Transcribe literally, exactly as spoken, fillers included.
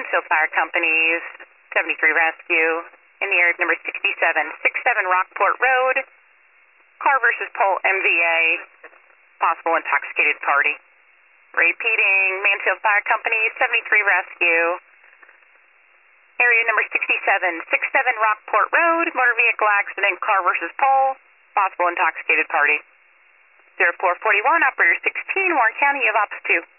Mansfield Fire Company's seventy-three Rescue in the area of number sixty-seven sixty-seven Rockport Road. Car versus pole M V A. Possible intoxicated party. Repeating, Mansfield Fire Company seventy-three Rescue. Area number sixty-seven sixty-seven Rockport Road. Motor vehicle accident, car versus pole. Possible intoxicated party. zero four four one, operator sixteen, Warren County, you have ops two.